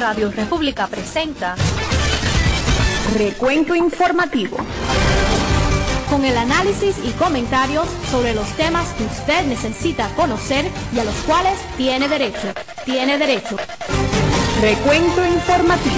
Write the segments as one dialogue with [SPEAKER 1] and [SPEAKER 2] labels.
[SPEAKER 1] Radio República presenta
[SPEAKER 2] Recuento Informativo,
[SPEAKER 1] con el análisis y comentarios sobre los temas que usted necesita conocer y a los cuales tiene derecho.
[SPEAKER 2] Recuento Informativo.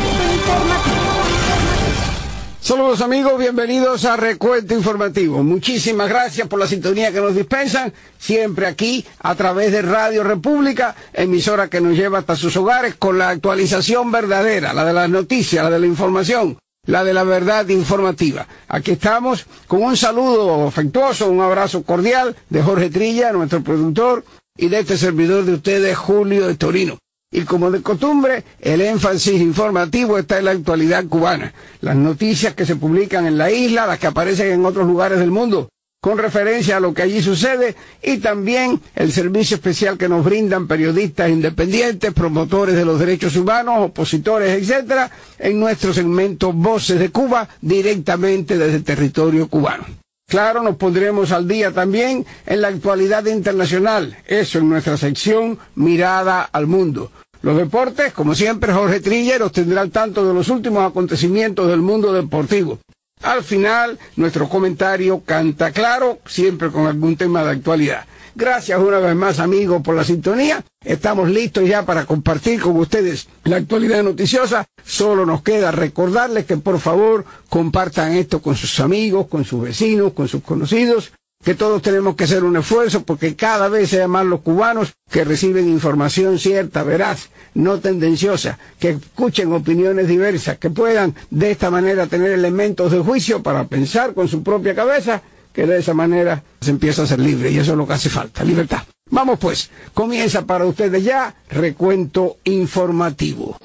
[SPEAKER 3] Saludos amigos, bienvenidos a Recuento Informativo. Muchísimas gracias por la sintonía que nos dispensan, siempre aquí a través de Radio República, emisora que nos lleva hasta sus hogares con la actualización verdadera, la de las noticias, la de la información, la de la verdad informativa. Aquí estamos con un saludo afectuoso, un abrazo cordial de Jorge Trilla, nuestro productor, y de este servidor de ustedes, Julio de Torino. Y como de costumbre, el énfasis informativo está en la actualidad cubana, las noticias que se publican en la isla, las que aparecen en otros lugares del mundo, con referencia a lo que allí sucede, y también el servicio especial que nos brindan periodistas independientes, promotores de los derechos humanos, opositores, etcétera, en nuestro segmento Voces de Cuba, directamente desde el territorio cubano. Claro, nos pondremos al día también en la actualidad internacional, eso en nuestra sección Mirada al Mundo. Los deportes, como siempre, Jorge Trilla nos tendrá al tanto de los últimos acontecimientos del mundo deportivo. Al final, nuestro comentario canta claro, siempre con algún tema de actualidad. Gracias una vez más, amigos, por la sintonía. Estamos listos ya para compartir con ustedes la actualidad noticiosa. Solo nos queda recordarles que, por favor, compartan esto con sus amigos, con sus vecinos, con sus conocidos, que todos tenemos que hacer un esfuerzo porque cada vez sean más los cubanos que reciben información cierta, veraz, no tendenciosa, que escuchen opiniones diversas, que puedan de esta manera tener elementos de juicio para pensar con su propia cabeza, que de esa manera se empieza a ser libre, y eso es lo que hace falta, libertad. Vamos pues, comienza para ustedes ya Recuento Informativo.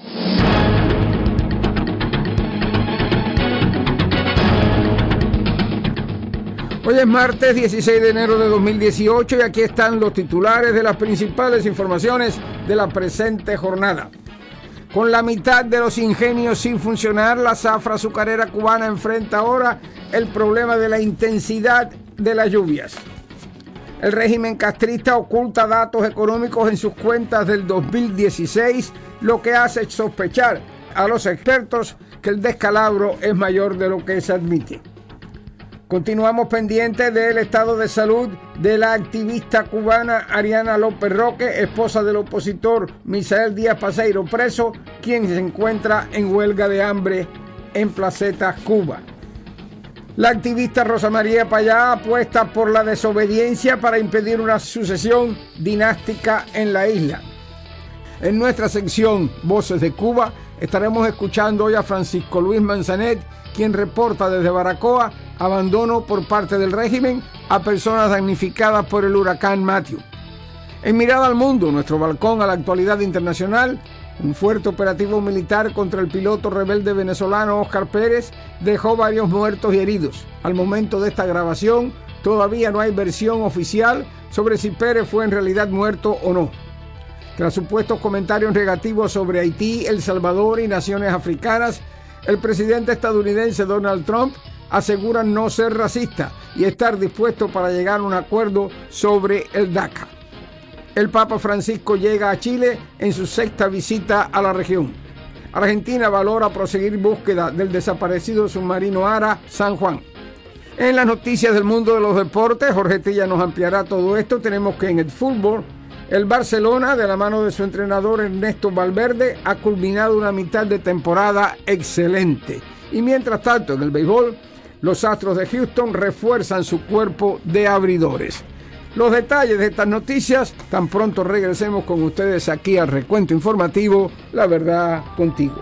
[SPEAKER 3] Hoy es martes 16 de enero de 2018 y aquí están los titulares de las principales informaciones de la presente jornada. Con la mitad de los ingenios sin funcionar, la zafra azucarera cubana enfrenta ahora el problema de la intensidad de las lluvias. El régimen castrista oculta datos económicos en sus cuentas del 2016, lo que hace sospechar a los expertos que el descalabro es mayor de lo que se admite. Continuamos pendientes del estado de salud de la activista cubana Ariana López Roque, esposa del opositor Misael Díaz Paceiro, preso, quien se encuentra en huelga de hambre en Placetas, Cuba. La activista Rosa María Payá apuesta por la desobediencia para impedir una sucesión dinástica en la isla. En nuestra sección Voces de Cuba estaremos escuchando hoy a Francisco Luis Manzanet, quien reporta desde Baracoa abandono por parte del régimen a personas damnificadas por el huracán Matthew. En Mirada al Mundo, nuestro balcón a la actualidad internacional, un fuerte operativo militar contra el piloto rebelde venezolano Óscar Pérez dejó varios muertos y heridos. Al momento de esta grabación, todavía no hay versión oficial sobre si Pérez fue en realidad muerto o no. Tras supuestos comentarios negativos sobre Haití, El Salvador y naciones africanas, el presidente estadounidense Donald Trump asegura no ser racista y estar dispuesto para llegar a un acuerdo sobre el DACA. El Papa Francisco llega a Chile en su sexta visita a la región. Argentina valora proseguir búsqueda del desaparecido submarino ARA San Juan. En las noticias del mundo de los deportes, Jorge Tilla nos ampliará todo esto. Tenemos que en el fútbol, el Barcelona, de la mano de su entrenador Ernesto Valverde, ha culminado una mitad de temporada excelente. Y mientras tanto, en el béisbol, los Astros de Houston refuerzan su cuerpo de abridores. Los detalles de estas noticias, tan pronto regresemos con ustedes aquí al Recuento Informativo, La Verdad Contigo.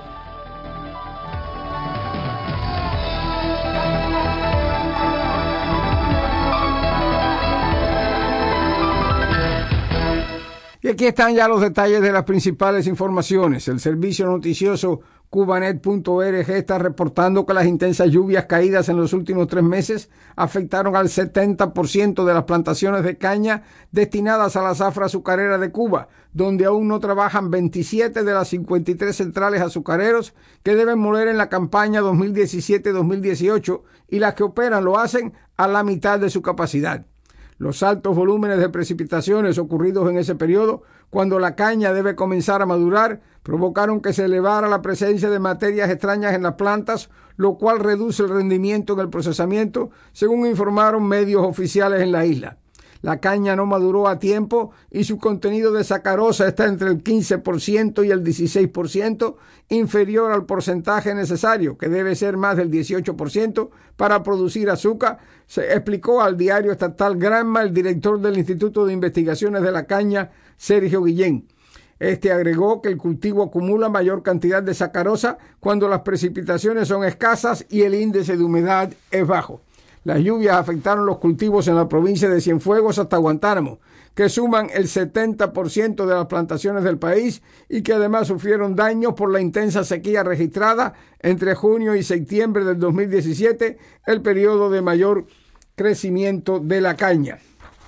[SPEAKER 3] Y aquí están ya los detalles de las principales informaciones. El servicio noticioso Cubanet.org está reportando que las intensas lluvias caídas en los últimos 3 meses afectaron al 70% de las plantaciones de caña destinadas a la zafra azucarera de Cuba, donde aún no trabajan 27 de las 53 centrales azucareros que deben moler en la campaña 2017-2018 y las que operan lo hacen a la mitad de su capacidad. Los altos volúmenes de precipitaciones ocurridos en ese periodo, cuando la caña debe comenzar a madurar, provocaron que se elevara la presencia de materias extrañas en las plantas, lo cual reduce el rendimiento en el procesamiento, según informaron medios oficiales en la isla. La caña no maduró a tiempo y su contenido de sacarosa está entre el 15% y el 16%, inferior al porcentaje necesario, que debe ser más del 18%, para producir azúcar, se explicó al diario estatal Granma el director del Instituto de Investigaciones de la Caña, Sergio Guillén. Este agregó que el cultivo acumula mayor cantidad de sacarosa cuando las precipitaciones son escasas y el índice de humedad es bajo. Las lluvias afectaron los cultivos en la provincia de Cienfuegos hasta Guantánamo, que suman el 70% de las plantaciones del país y que además sufrieron daños por la intensa sequía registrada entre junio y septiembre del 2017, el periodo de mayor crecimiento de la caña.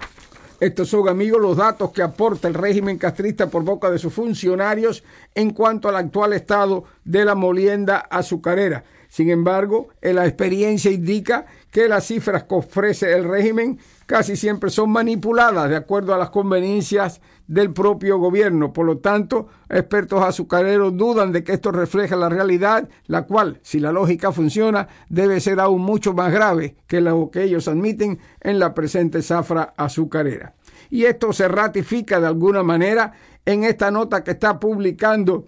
[SPEAKER 3] Estos son, amigos, los datos que aporta el régimen castrista por boca de sus funcionarios en cuanto al actual estado de la molienda azucarera. Sin embargo, la experiencia indica que las cifras que ofrece el régimen casi siempre son manipuladas de acuerdo a las conveniencias del propio gobierno. Por lo tanto, expertos azucareros dudan de que esto refleja la realidad, la cual, si la lógica funciona, debe ser aún mucho más grave que lo que ellos admiten en la presente zafra azucarera. Y esto se ratifica de alguna manera en esta nota que está publicando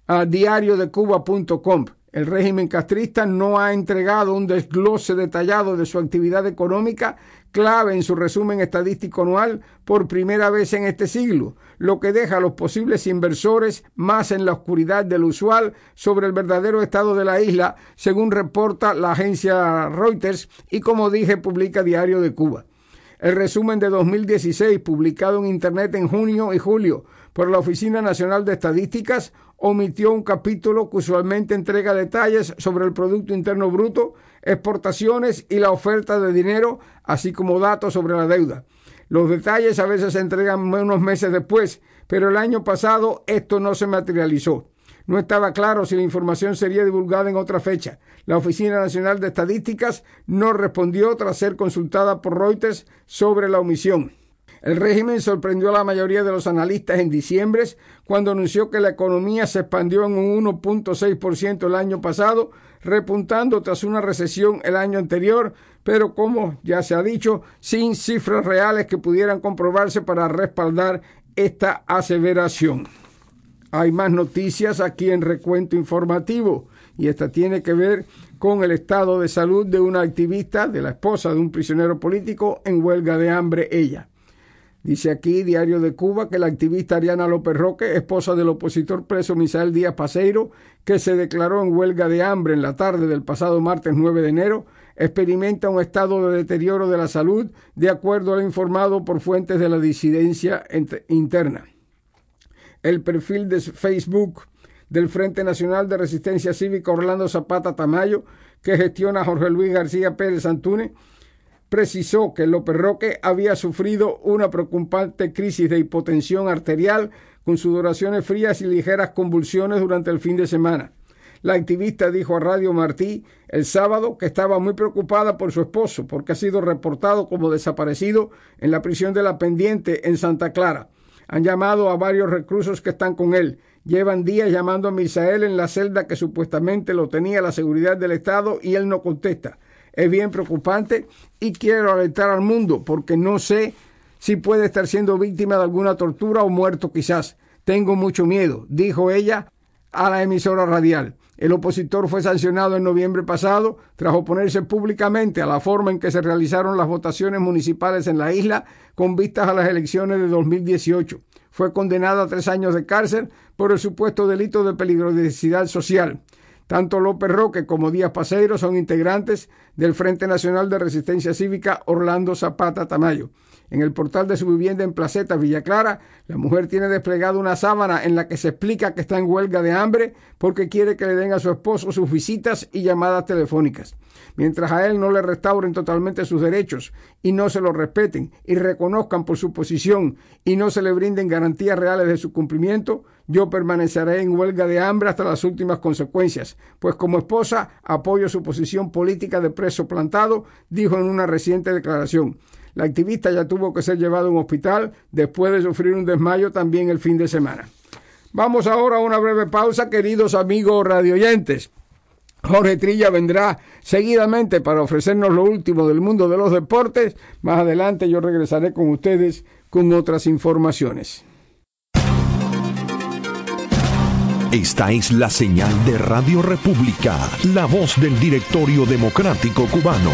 [SPEAKER 3] diariodecuba.com. El régimen castrista no ha entregado un desglose detallado de su actividad económica, clave en su resumen estadístico anual por primera vez en este siglo, lo que deja a los posibles inversores más en la oscuridad de lo usual sobre el verdadero estado de la isla, según reporta la agencia Reuters y, como dije, publica Diario de Cuba. El resumen de 2016, publicado en Internet en junio y julio por la Oficina Nacional de Estadísticas, omitió un capítulo que usualmente entrega detalles sobre el Producto Interno Bruto, exportaciones y la oferta de dinero, así como datos sobre la deuda. Los detalles a veces se entregan unos meses después, pero el año pasado esto no se materializó. No estaba claro si la información sería divulgada en otra fecha. La Oficina Nacional de Estadísticas no respondió tras ser consultada por Reuters sobre la omisión. El régimen sorprendió a la mayoría de los analistas en diciembre, cuando anunció que la economía se expandió en un 1.6% el año pasado, repuntando tras una recesión el año anterior, pero como ya se ha dicho, sin cifras reales que pudieran comprobarse para respaldar esta aseveración. Hay más noticias aquí en Recuento Informativo, y esta tiene que ver con el estado de salud de una activista, de la esposa de un prisionero político en huelga de hambre ella. Dice aquí Diario de Cuba que la activista Ariana López Roque, esposa del opositor preso Misael Díaz Paseiro, que se declaró en huelga de hambre en la tarde del pasado martes 9 de enero, experimenta un estado de deterioro de la salud, de acuerdo a lo informado por fuentes de la disidencia interna. El perfil de Facebook del Frente Nacional de Resistencia Cívica Orlando Zapata Tamayo, que gestiona Jorge Luis García Pérez Antúnez, precisó que López Roque había sufrido una preocupante crisis de hipotensión arterial con sudoraciones frías y ligeras convulsiones durante el fin de semana. La activista dijo a Radio Martí el sábado que estaba muy preocupada por su esposo porque ha sido reportado como desaparecido en la prisión de La Pendiente en Santa Clara. Han llamado a varios reclusos que están con él. Llevan días llamando a Misael en la celda que supuestamente lo tenía la seguridad del Estado y él no contesta. Es bien preocupante y quiero alertar al mundo porque no sé si puede estar siendo víctima de alguna tortura o muerto quizás. Tengo mucho miedo, dijo ella a la emisora radial. El opositor fue sancionado en noviembre pasado tras oponerse públicamente a la forma en que se realizaron las votaciones municipales en la isla con vistas a las elecciones de 2018. Fue condenado a 3 años de cárcel por el supuesto delito de peligrosidad social. Tanto López Roque como Díaz Paseiro son integrantes del Frente Nacional de Resistencia Cívica Orlando Zapata Tamayo. En el portal de su vivienda en Placeta, Villa Clara, la mujer tiene desplegada una sábana en la que se explica que está en huelga de hambre porque quiere que le den a su esposo sus visitas y llamadas telefónicas. Mientras a él no le restauren totalmente sus derechos y no se los respeten y reconozcan por su posición y no se le brinden garantías reales de su cumplimiento, yo permaneceré en huelga de hambre hasta las últimas consecuencias, pues como esposa apoyo su posición política de preso plantado, dijo en una reciente declaración. La activista ya tuvo que ser llevada a un hospital después de sufrir un desmayo también el fin de semana. Vamos ahora a una breve pausa, queridos amigos radioyentes. Jorge Trilla vendrá seguidamente para ofrecernos lo último del mundo de los deportes. Más adelante yo regresaré con ustedes con otras informaciones.
[SPEAKER 4] Esta es la señal de Radio República, la voz del Directorio Democrático Cubano.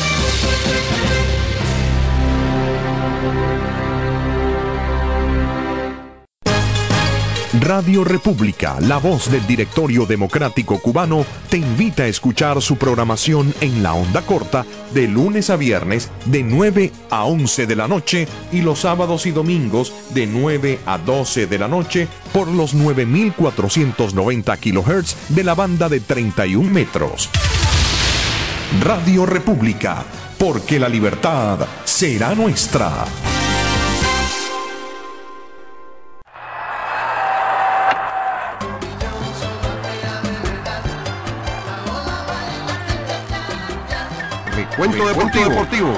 [SPEAKER 4] Radio República, la voz del Directorio Democrático Cubano, te invita a escuchar su programación en la onda corta de lunes a viernes de 9 a 11 de la noche y los sábados y domingos de 9 a 12 de la noche por los 9.490 kHz de la banda de 31 metros. Radio República, porque la libertad será nuestra.
[SPEAKER 5] Cuento deportivo.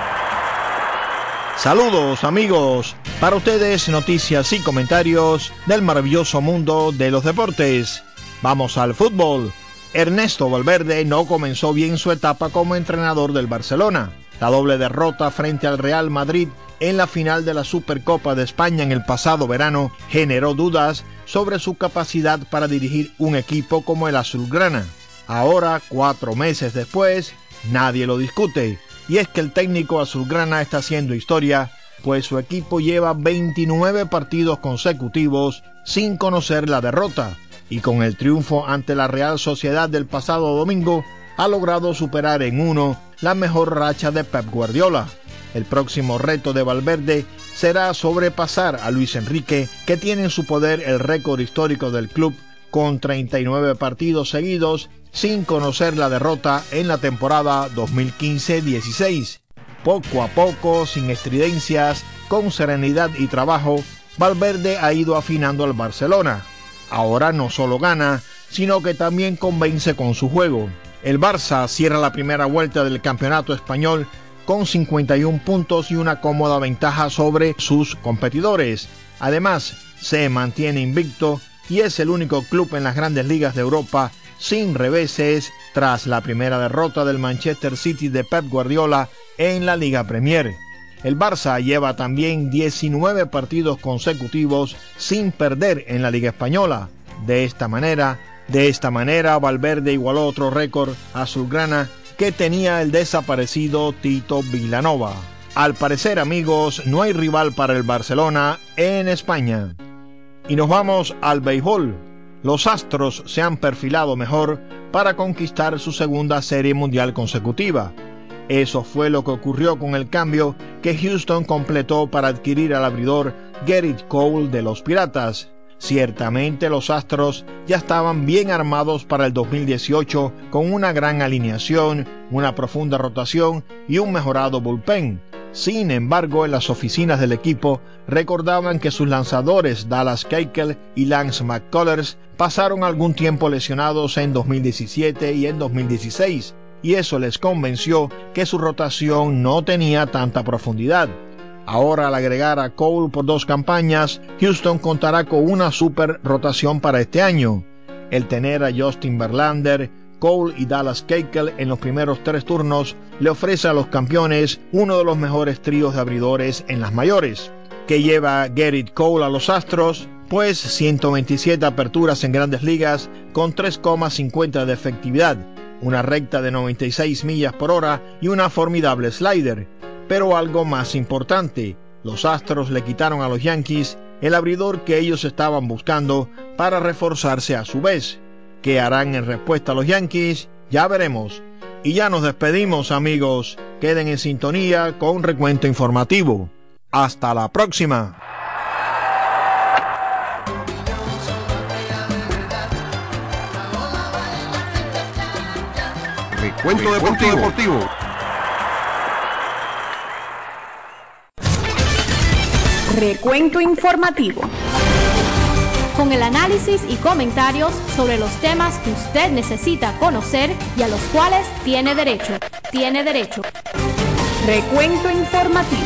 [SPEAKER 6] Saludos amigos, para ustedes noticias y comentarios del maravilloso mundo de los deportes. Vamos al fútbol. Ernesto Valverde no comenzó bien su etapa como entrenador del Barcelona. La doble derrota frente al Real Madrid en la final de la Supercopa de España en el pasado verano generó dudas sobre su capacidad para dirigir un equipo como el azulgrana. Ahora, 4 meses después, nadie lo discute, y es que el técnico azulgrana está haciendo historia, pues su equipo lleva 29 partidos consecutivos sin conocer la derrota, y con el triunfo ante la Real Sociedad del pasado domingo, ha logrado superar en 1 la mejor racha de Pep Guardiola. El próximo reto de Valverde será sobrepasar a Luis Enrique, que tiene en su poder el récord histórico del club con 39 partidos seguidos sin conocer la derrota en la temporada 2015-16. Poco a poco, sin estridencias, con serenidad y trabajo, Valverde ha ido afinando al Barcelona. Ahora no solo gana, sino que también convence con su juego. El Barça cierra la primera vuelta del campeonato español con 51 puntos y una cómoda ventaja sobre sus competidores. Además, se mantiene invicto y es el único club en las grandes ligas de Europa sin reveses tras la primera derrota del Manchester City de Pep Guardiola en la Liga Premier. El Barça lleva también 19 partidos consecutivos sin perder en la Liga Española. De esta manera, Valverde igualó otro récord azulgrana que tenía el desaparecido Tito Vilanova. Al parecer, amigos, no hay rival para el Barcelona en España. Y nos vamos al béisbol. Los Astros se han perfilado mejor para conquistar su segunda Serie Mundial consecutiva. Eso fue lo que ocurrió con el cambio que Houston completó para adquirir al abridor Gerrit Cole de los Piratas. Ciertamente los Astros ya estaban bien armados para el 2018 con una gran alineación, una profunda rotación y un mejorado bullpen. Sin embargo, en las oficinas del equipo recordaban que sus lanzadores Dallas Keuchel y Lance McCullers pasaron algún tiempo lesionados en 2017 y en 2016, y eso les convenció que su rotación no tenía tanta profundidad. Ahora, al agregar a Cole por 2 campañas, Houston contará con una super rotación para este año. El tener a Justin Verlander, Cole y Dallas Keuchel en los primeros 3 turnos le ofrece a los campeones uno de los mejores tríos de abridores en las mayores. ¿Qué lleva Gerrit Cole a los Astros? Pues 127 aperturas en grandes ligas con 3,50 de efectividad, una recta de 96 millas por hora y una formidable slider. Pero algo más importante, los Astros le quitaron a los Yankees el abridor que ellos estaban buscando para reforzarse a su vez. ¿Qué harán en respuesta a los Yankees? Ya veremos. Y ya nos despedimos, amigos. Queden en sintonía con un recuento informativo. ¡Hasta la próxima!
[SPEAKER 5] Recuento deportivo.
[SPEAKER 2] Recuento informativo.
[SPEAKER 1] Con el análisis y comentarios sobre los temas que usted necesita conocer y a los cuales tiene derecho.
[SPEAKER 2] Recuento informativo.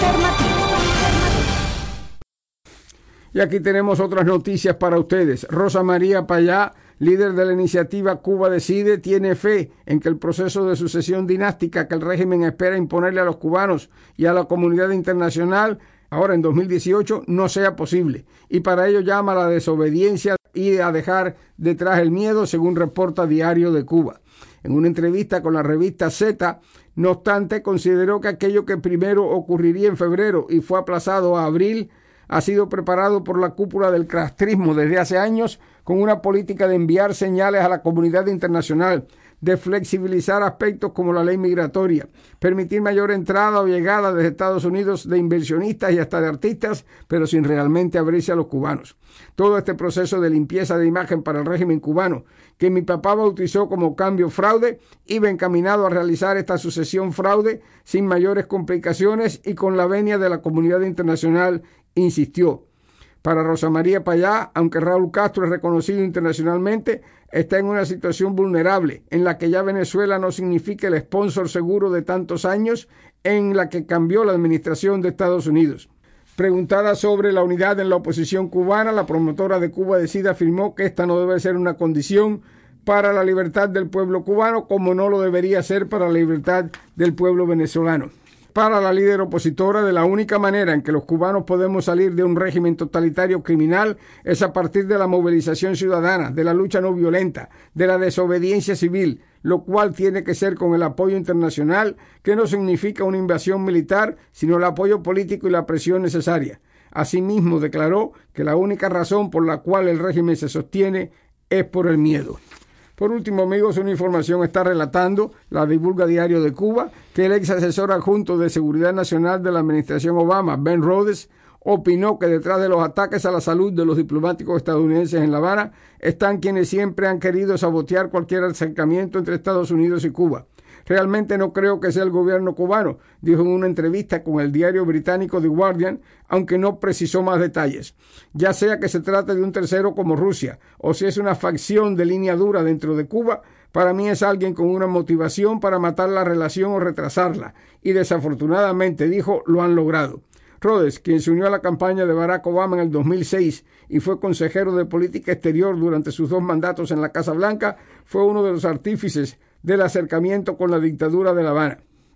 [SPEAKER 3] Y aquí tenemos otras noticias para ustedes. Rosa María Payá, líder de la iniciativa Cuba Decide, tiene fe en que el proceso de sucesión dinástica que el régimen espera imponerle a los cubanos y a la comunidad internacional ahora en 2018 no sea posible. Y para ello llama a la desobediencia y a dejar detrás el miedo, según reporta Diario de Cuba. En una entrevista con la revista Z, no obstante, consideró que aquello que primero ocurriría en febrero y fue aplazado a abril ha sido preparado por la cúpula del castrismo desde hace años con una política de enviar señales a la comunidad internacional, de flexibilizar aspectos como la ley migratoria, permitir mayor entrada o llegada desde Estados Unidos de inversionistas y hasta de artistas, pero sin realmente abrirse a los cubanos. Todo este proceso de limpieza de imagen para el régimen cubano, que mi papá bautizó como cambio fraude, iba encaminado a realizar esta sucesión fraude sin mayores complicaciones y con la venia de la comunidad internacional, insistió. Para Rosa María Payá, aunque Raúl Castro es reconocido internacionalmente, está en una situación vulnerable, en la que ya Venezuela no significa el sponsor seguro de tantos años, en la que cambió la administración de Estados Unidos. Preguntada sobre la unidad en la oposición cubana, la promotora de Cuba Decide afirmó que esta no debe ser una condición para la libertad del pueblo cubano, como no lo debería ser para la libertad del pueblo venezolano. Para la líder opositora, de la única manera en que los cubanos podemos salir de un régimen totalitario criminal es a partir de la movilización ciudadana, de la lucha no violenta, de la desobediencia civil, lo cual tiene que ser con el apoyo internacional, que no significa una invasión militar, sino el apoyo político y la presión necesaria. Asimismo, declaró que la única razón por la cual el régimen se sostiene es por el miedo. Por último, amigos, una información está relatando, la divulga Diario de Cuba, que el ex asesor adjunto de Seguridad Nacional de la administración Obama, Ben Rhodes, opinó que detrás de los ataques a la salud de los diplomáticos estadounidenses en La Habana están quienes siempre han querido sabotear cualquier acercamiento entre Estados Unidos y Cuba. Realmente no creo que sea el gobierno cubano, dijo en una entrevista con el diario británico The Guardian, aunque no precisó más detalles. Ya sea que se trate de un tercero como Rusia, o si es una facción de línea dura dentro de Cuba, para mí es alguien con una motivación para matar la relación o retrasarla, y desafortunadamente, dijo, lo han logrado. Rhodes, quien se unió a la campaña de Barack Obama en el 2006 y fue consejero de política exterior durante sus 2 mandatos en la Casa Blanca, fue uno de los artífices del acercamiento con la dictadura de La Habana.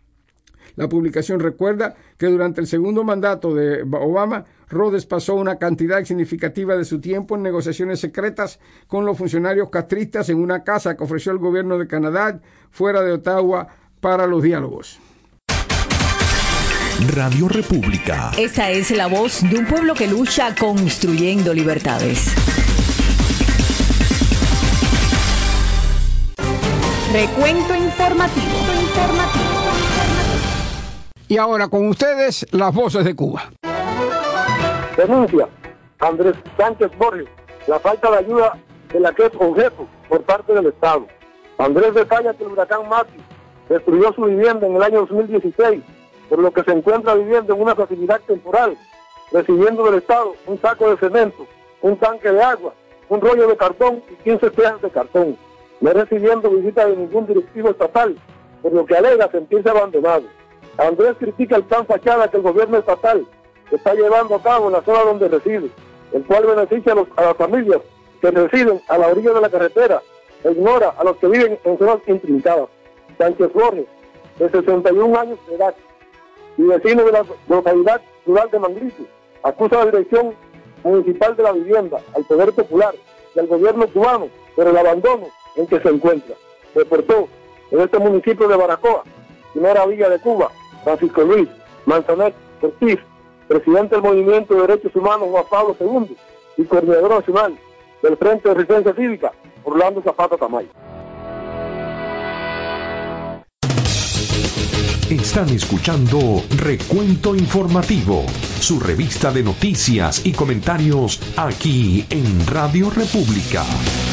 [SPEAKER 3] La publicación recuerda que durante el segundo mandato de Obama, Rhodes pasó una cantidad significativa de su tiempo en negociaciones secretas con los funcionarios castristas en una casa que ofreció el gobierno de Canadá fuera de Ottawa para los diálogos.
[SPEAKER 4] Radio República.
[SPEAKER 2] Esa es la voz de un pueblo que lucha construyendo libertades. Recuento informativo.
[SPEAKER 3] Y ahora con ustedes, las voces de Cuba.
[SPEAKER 7] Denuncia Andrés Sánchez Borges la falta de ayuda de la que es objeto por parte del Estado. Andrés detalla que el huracán Matthew destruyó su vivienda en el año 2016, por lo que se encuentra viviendo en una facilidad temporal, recibiendo del Estado un saco de cemento, un tanque de agua, un rollo de cartón y 15 tejas de cartón. No recibiendo visita de ningún directivo estatal, por lo que alega sentirse abandonado. Andrés critica el plan fachada que el gobierno estatal está llevando a cabo en la zona donde reside, el cual beneficia a las familias que residen a la orilla de la carretera e ignora a los que viven en zonas intrincadas. Sánchez Borges, de 61 años de edad y vecino de la localidad rural de Manglito, acusa a la Dirección Municipal de la Vivienda, al Poder Popular y al gobierno cubano por el abandono en que se encuentra. Reportó en este municipio de Baracoa, primera villa de Cuba, Francisco Luis Manzanet Ortiz, presidente del Movimiento de Derechos Humanos Juan Pablo II y coordinador nacional del Frente de Resistencia Cívica, Orlando Zapata Tamayo.
[SPEAKER 4] Están escuchando Recuento Informativo, su revista de noticias y comentarios aquí en Radio República.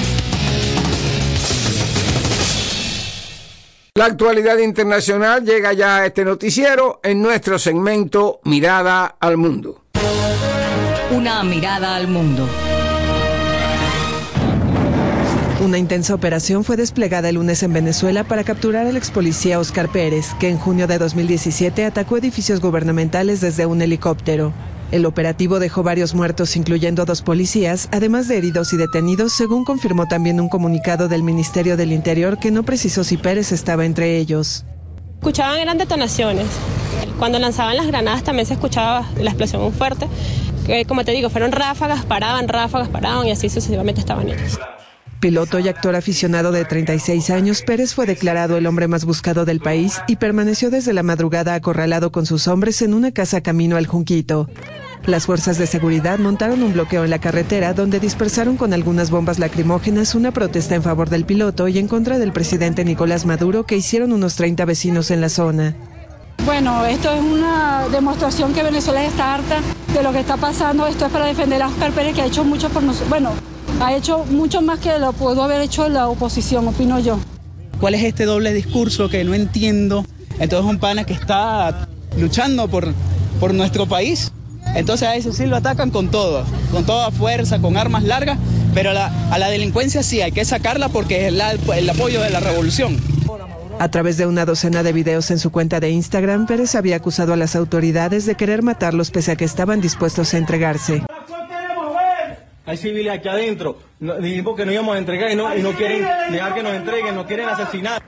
[SPEAKER 3] La actualidad internacional llega ya a este noticiero en nuestro segmento Mirada al Mundo.
[SPEAKER 2] Una mirada al mundo.
[SPEAKER 8] Una intensa operación fue desplegada el lunes en Venezuela para capturar al ex policía Oscar Pérez, que en junio de 2017 atacó edificios gubernamentales desde un helicóptero. El operativo dejó varios muertos, incluyendo 2 policías, además de heridos y detenidos, según confirmó también un comunicado del Ministerio del Interior que no precisó si Pérez estaba entre ellos.
[SPEAKER 9] Escuchaban eran detonaciones. Cuando lanzaban las granadas también se escuchaba la explosión muy fuerte. Como te digo, fueron ráfagas, paraban y así sucesivamente estaban ellos.
[SPEAKER 8] Piloto y actor aficionado de 36 años, Pérez fue declarado el hombre más buscado del país y permaneció desde la madrugada acorralado con sus hombres en una casa camino al Junquito. Las fuerzas de seguridad montaron un bloqueo en la carretera donde dispersaron con algunas bombas lacrimógenas una protesta en favor del piloto y en contra del presidente Nicolás Maduro que hicieron unos 30 vecinos en la zona.
[SPEAKER 10] Bueno, esto es una demostración que Venezuela está harta de lo que está pasando. Esto es para defender a Oscar Pérez, que ha hecho mucho por nosotros. Bueno, ha hecho mucho más que lo pudo haber hecho la oposición, opino yo.
[SPEAKER 11] ¿Cuál es este doble discurso que no entiendo? Entonces un pana que está luchando por nuestro país. Entonces a eso sí lo atacan con todo, con toda fuerza, con armas largas, pero a la delincuencia sí hay que sacarla porque es el apoyo de la revolución.
[SPEAKER 8] A través de una docena de videos en su cuenta de Instagram, Pérez había acusado a las autoridades de querer matarlos pese a que estaban dispuestos a entregarse.
[SPEAKER 12] Hay civiles aquí adentro, dijimos que no íbamos a entregar y no quieren dejar que nos entreguen, nos quieren asesinar.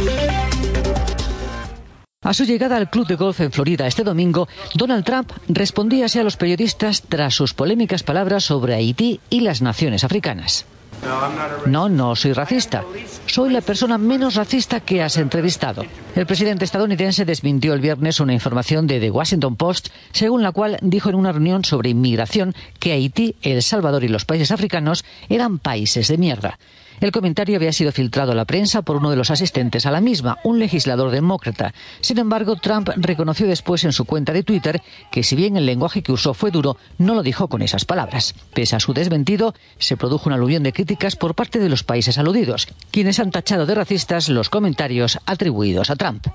[SPEAKER 13] A su llegada al club de golf en Florida este domingo, Donald Trump respondía así a los periodistas tras sus polémicas palabras sobre Haití y las naciones africanas. No soy racista. Soy la persona menos racista que has entrevistado. El presidente estadounidense desmintió el viernes una información de The Washington Post, según la cual dijo en una reunión sobre inmigración que Haití, El Salvador y los países africanos eran países de mierda. El comentario había sido filtrado a la prensa por uno de los asistentes a la misma, un legislador demócrata. Sin embargo, Trump reconoció después en su cuenta de Twitter que si bien el lenguaje que usó fue duro, no lo dijo con esas palabras. Pese a su desmentido, se produjo un aluvión de críticas por parte de los países aludidos, quienes han tachado de racistas los comentarios atribuidos a Trump.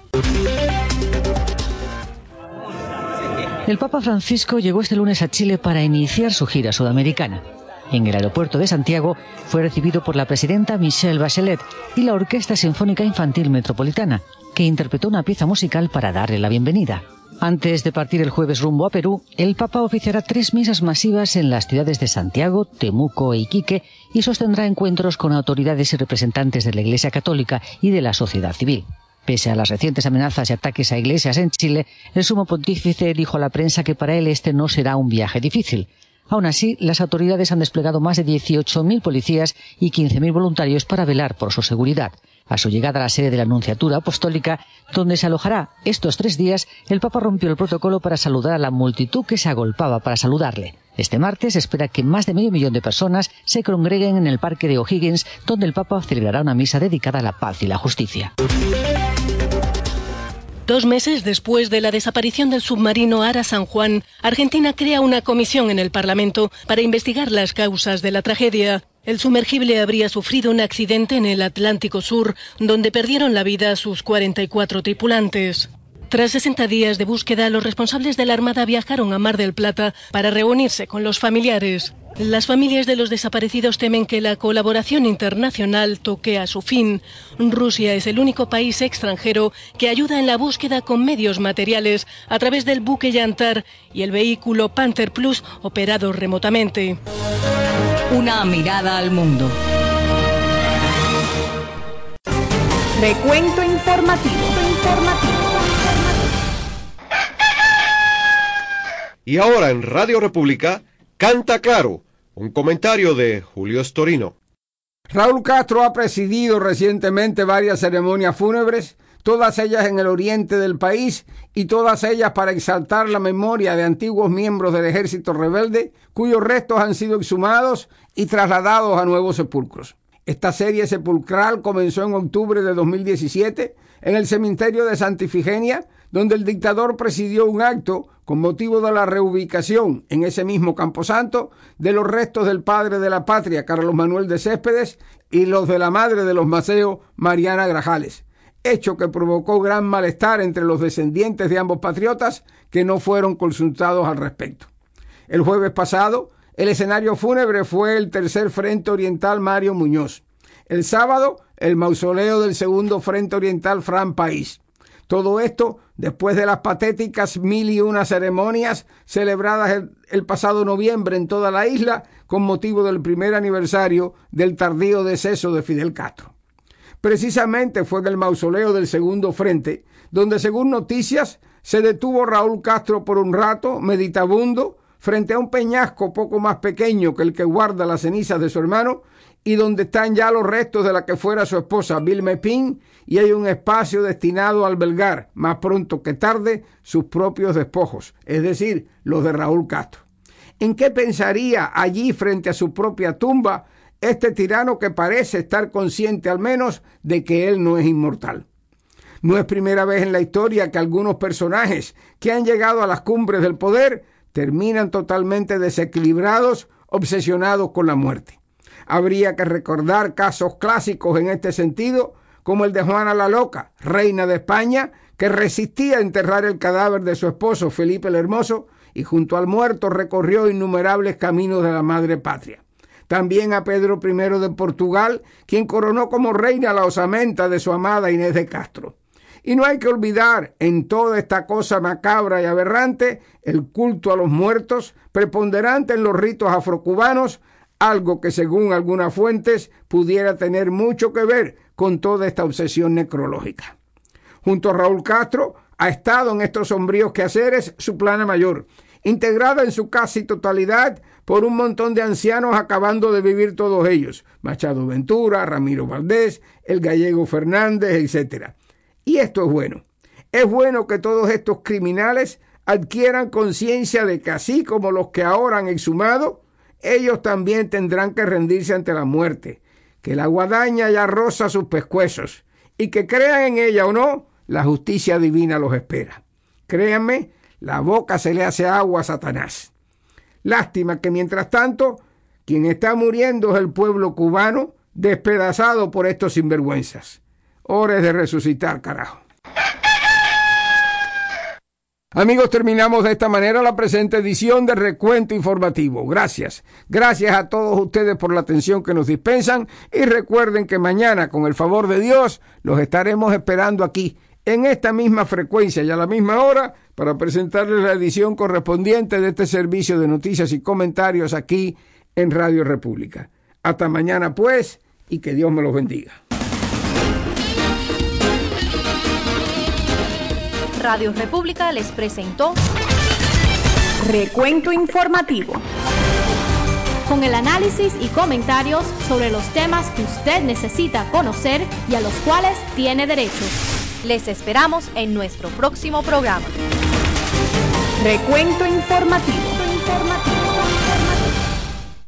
[SPEAKER 13] El Papa Francisco llegó este lunes a Chile para iniciar su gira sudamericana. En el aeropuerto de Santiago fue recibido por la presidenta Michelle Bachelet y la Orquesta Sinfónica Infantil Metropolitana, que interpretó una pieza musical para darle la bienvenida. Antes de partir el jueves rumbo a Perú, el Papa oficiará 3 misas masivas en las ciudades de Santiago, Temuco e Iquique y sostendrá encuentros con autoridades y representantes de la Iglesia Católica y de la sociedad civil. Pese a las recientes amenazas y ataques a iglesias en Chile, el sumo pontífice dijo a la prensa que para él este no será un viaje difícil. Aún así, las autoridades han desplegado más de 18.000 policías y 15.000 voluntarios para velar por su seguridad. A su llegada a la sede de la Nunciatura Apostólica, donde se alojará estos 3 días, el Papa rompió el protocolo para saludar a la multitud que se agolpaba para saludarle. Este martes espera que más de 500.000 de personas se congreguen en el Parque de O'Higgins, donde el Papa celebrará una misa dedicada a la paz y la justicia.
[SPEAKER 14] 2 meses después de la desaparición del submarino Ara San Juan, Argentina crea una comisión en el Parlamento para investigar las causas de la tragedia. El sumergible habría sufrido un accidente en el Atlántico Sur, donde perdieron la vida sus 44 tripulantes. Tras 60 días de búsqueda, los responsables de la Armada viajaron a Mar del Plata para reunirse con los familiares. Las familias de los desaparecidos temen que la colaboración internacional toque a su fin. Rusia es el único país extranjero que ayuda en la búsqueda con medios materiales a través del buque Yantar y el vehículo Panther Plus operado remotamente.
[SPEAKER 2] Una mirada al mundo.
[SPEAKER 1] Recuento informativo.
[SPEAKER 5] Y ahora en Radio República, Canta Claro, un comentario de Julio Storino.
[SPEAKER 3] Raúl Castro ha presidido recientemente varias ceremonias fúnebres, todas ellas en el oriente del país y todas ellas para exaltar la memoria de antiguos miembros del ejército rebelde cuyos restos han sido exhumados y trasladados a nuevos sepulcros. Esta serie sepulcral comenzó en octubre de 2017 en el cementerio de Santa Ifigenia, donde el dictador presidió un acto con motivo de la reubicación en ese mismo camposanto de los restos del padre de la patria, Carlos Manuel de Céspedes, y los de la madre de los Maceos, Mariana Grajales, hecho que provocó gran malestar entre los descendientes de ambos patriotas que no fueron consultados al respecto. El jueves pasado, el escenario fúnebre fue el Tercer Frente Oriental Mario Muñoz. El sábado, el mausoleo del Segundo Frente Oriental Fran País. Todo esto después de las patéticas 1001 ceremonias celebradas el pasado noviembre en toda la isla con motivo del primer aniversario del tardío deceso de Fidel Castro. Precisamente fue en el mausoleo del Segundo Frente donde, según noticias, se detuvo Raúl Castro por un rato, meditabundo, frente a un peñasco poco más pequeño que el que guarda las cenizas de su hermano y donde están ya los restos de la que fuera su esposa Vilma Epín, y hay un espacio destinado a albergar, más pronto que tarde, sus propios despojos, es decir, los de Raúl Castro. ¿En qué pensaría allí frente a su propia tumba este tirano que parece estar consciente al menos de que él no es inmortal? No es primera vez en la historia que algunos personajes que han llegado a las cumbres del poder terminan totalmente desequilibrados, obsesionados con la muerte. Habría que recordar casos clásicos en este sentido, como el de Juana la Loca, reina de España, que resistía a enterrar el cadáver de su esposo Felipe el Hermoso y junto al muerto recorrió innumerables caminos de la madre patria. También a Pedro I de Portugal, quien coronó como reina la osamenta de su amada Inés de Castro. Y no hay que olvidar en toda esta cosa macabra y aberrante el culto a los muertos, preponderante en los ritos afrocubanos, algo que según algunas fuentes pudiera tener mucho que ver con toda esta obsesión necrológica. Junto a Raúl Castro ha estado en estos sombríos quehaceres su plana mayor, integrada en su casi totalidad por un montón de ancianos acabando de vivir todos ellos, Machado Ventura, Ramiro Valdés, el gallego Fernández, etc. Y esto es bueno. Es bueno que todos estos criminales adquieran conciencia de que así como los que ahora han exhumado, ellos también tendrán que rendirse ante la muerte, que la guadaña ya roza sus pescuezos, y que crean en ella o no, la justicia divina los espera. Créanme, la boca se le hace agua a Satanás. Lástima que mientras tanto, quien está muriendo es el pueblo cubano, despedazado por estos sinvergüenzas. Hora es de resucitar, carajo. Amigos, terminamos de esta manera la presente edición de Recuento Informativo. Gracias. Gracias a todos ustedes por la atención que nos dispensan y recuerden que mañana, con el favor de Dios, los estaremos esperando aquí, en esta misma frecuencia y a la misma hora, para presentarles la edición correspondiente de este servicio de noticias y comentarios aquí en Radio República. Hasta mañana, pues, y que Dios me los bendiga.
[SPEAKER 1] Radio República les presentó Recuento Informativo, con el análisis y comentarios sobre los temas que usted necesita conocer y a los cuales tiene derecho. Les esperamos en nuestro próximo programa. Recuento Informativo.